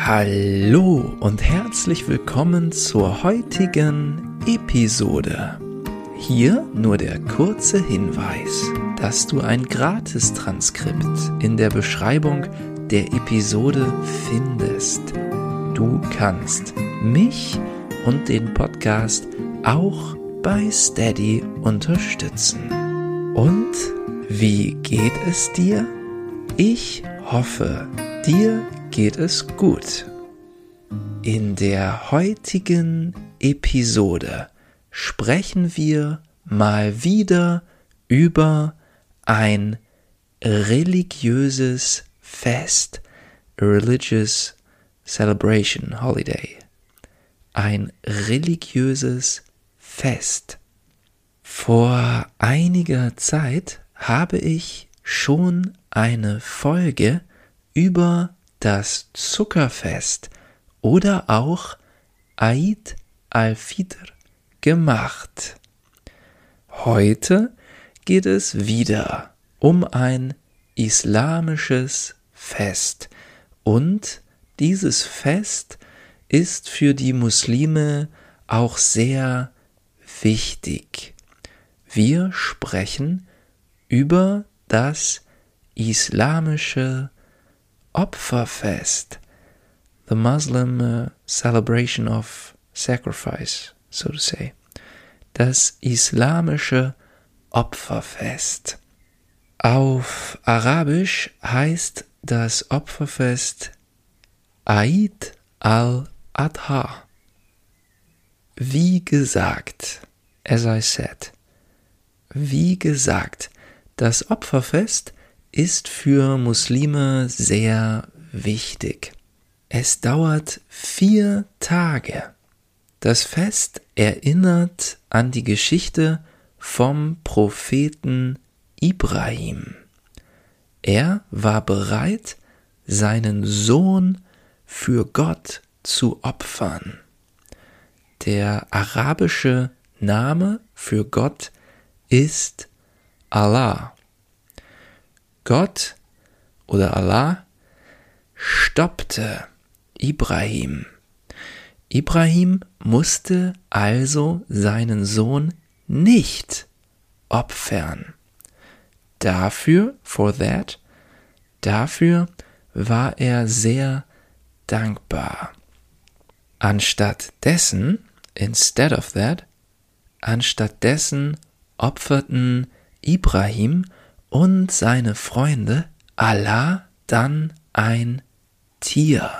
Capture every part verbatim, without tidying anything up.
Hallo und herzlich willkommen zur heutigen Episode. Hier nur der kurze Hinweis, dass du ein Gratistransskript in der Beschreibung der Episode findest. Du kannst mich und den Podcast auch bei Steady unterstützen. Und wie geht es dir? Ich hoffe, dir geht es gut. In der heutigen Episode sprechen wir mal wieder über ein religiöses Fest, a religious celebration, holiday. Ein religiöses Fest. Vor einiger Zeit habe ich schon eine Folge über das Zuckerfest oder auch Eid al-Fitr gemacht. Heute geht es wieder um ein islamisches Fest und dieses Fest ist für die Muslime auch sehr wichtig. Wir sprechen über das islamische Opferfest, the Muslim uh, celebration of sacrifice, so to say, das islamische Opferfest. Auf Arabisch heißt das Opferfest Eid al-Adha. Wie gesagt, as I said, wie gesagt, das Opferfest ist für Muslime sehr wichtig. Es dauert vier Tage. Das Fest erinnert an die Geschichte vom Propheten Ibrahim. Er war bereit, seinen Sohn für Gott zu opfern. Der arabische Name für Gott ist Allah. Gott oder Allah stoppte Ibrahim. Ibrahim musste also seinen Sohn nicht opfern. Dafür, for that, dafür war er sehr dankbar. Anstatt dessen, instead of that, anstatt dessen opferten Ibrahim und seine Freunde Allah dann ein Tier.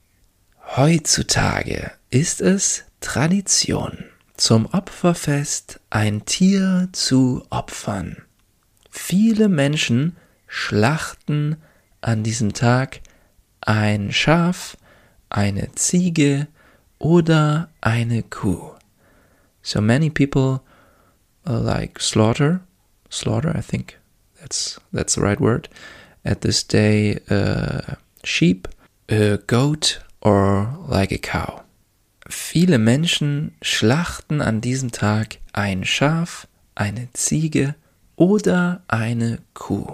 Heutzutage ist es Tradition, zum Opferfest ein Tier zu opfern. Viele Menschen schlachten an diesem Tag ein Schaf, eine Ziege oder eine Kuh. So many people uh, like slaughter, slaughter I think. That's that's the right word. At this day, uh, sheep, a goat or like a cow. Viele Menschen schlachten an diesem Tag ein Schaf, eine Ziege oder eine Kuh.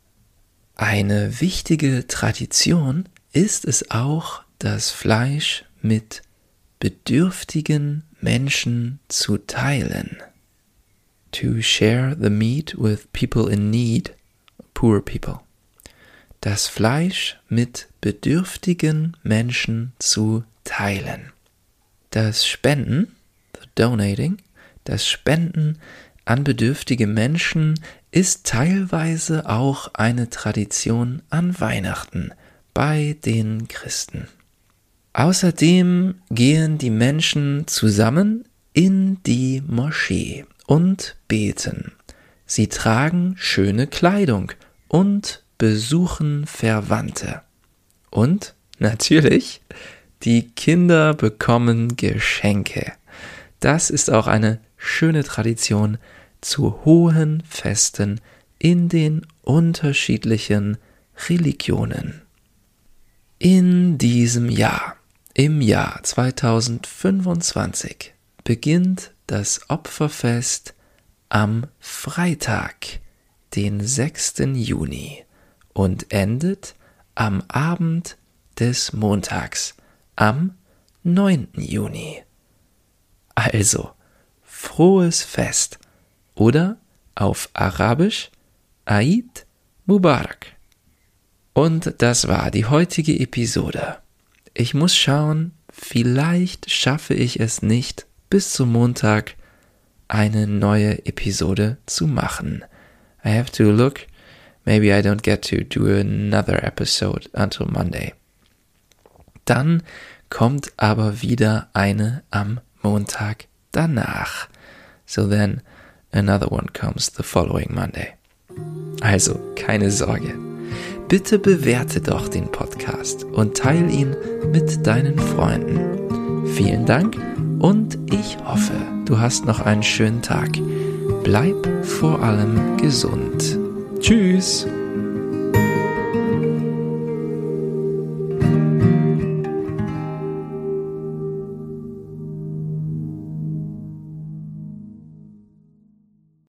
Eine wichtige Tradition ist es auch, das Fleisch mit bedürftigen Menschen zu teilen. To share the meat with people in need, poor people. Das Fleisch mit bedürftigen Menschen zu teilen. Das Spenden, the donating, das Spenden an bedürftige Menschen ist teilweise auch eine Tradition an Weihnachten bei den Christen. Außerdem gehen die Menschen zusammen in die Moschee und beten. Sie tragen schöne Kleidung und besuchen Verwandte. Und natürlich, die Kinder bekommen Geschenke. Das ist auch eine schöne Tradition zu hohen Festen in den unterschiedlichen Religionen. In diesem Jahr, im Jahr zweitausendfünfundzwanzig, beginnt das Opferfest am Freitag, den sechsten Juni, und endet am Abend des Montags, am neunten Juni. Also, frohes Fest oder auf Arabisch Eid Mubarak. Und das war die heutige Episode. Ich muss schauen, vielleicht schaffe ich es nicht, bis zum Montag eine neue Episode zu machen. I have to look. Maybe I don't get to do another episode until Monday. Dann kommt aber wieder eine am Montag danach. So then another one comes the following Monday. Also, keine Sorge. Bitte bewerte doch den Podcast und teile ihn mit deinen Freunden. Vielen Dank und ich hoffe, du hast noch einen schönen Tag. Bleib vor allem gesund. Tschüss!